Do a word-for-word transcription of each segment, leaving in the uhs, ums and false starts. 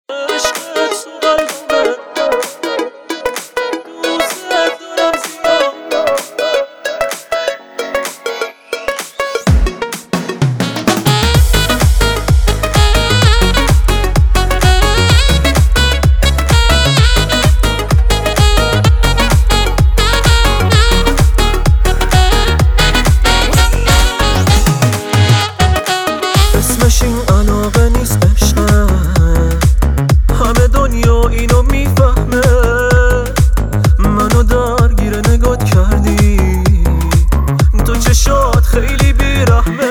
عشقت تو قلبمه، دوست دارم زیاد. اسمش این علاقه نیست، عشقه. همه دنیا اینو میفهمه. منو درگیر نگات کردی، تو چشات خیلی بیرحمه.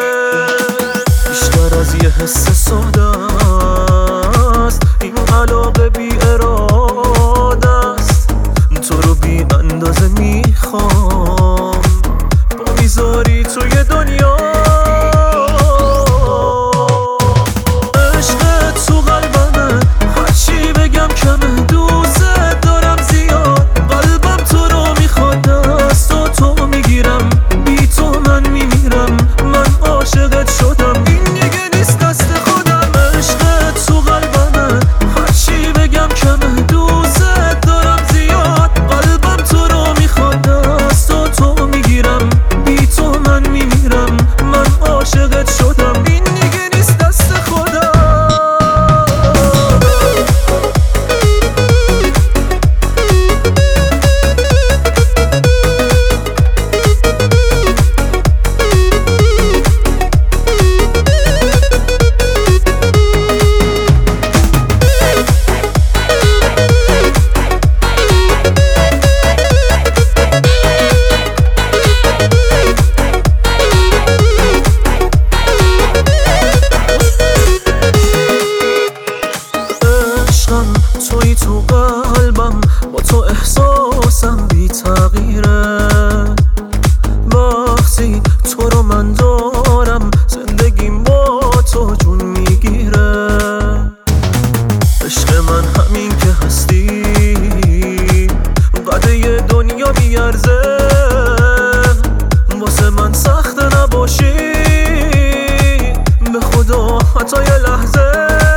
بیشتر از یه حس ساده است، این علاقه بی اراده است. تو رو بی اندازه میخوام، با میذاری توی دنیا. توی تو قلبم، با تو احساسم بی تغییره. وقتی تو رو من دارم، زندگیم با تو جون میگیره. عشق من همین که هستی، قده دنیا میارزه. واسه من سخت نباشی، به خدا حتی یه لحظه.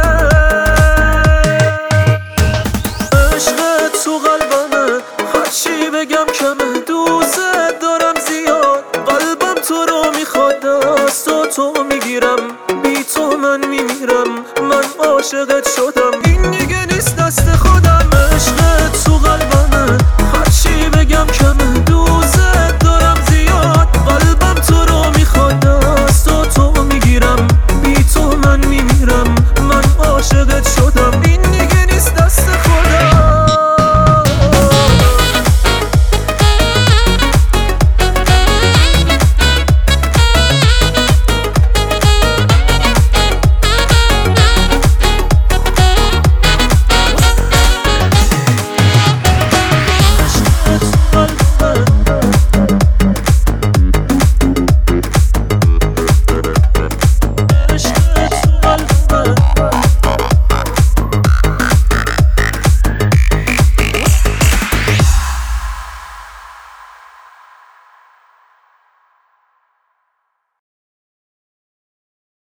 تو قلبمه، هرچی بگم کمه. دوست دارم زیاد، قلبم تو رو میخواد. دست و تو میگیرم، بی تو من میمیرم. من عاشقت شدم، این دیگه نیست دست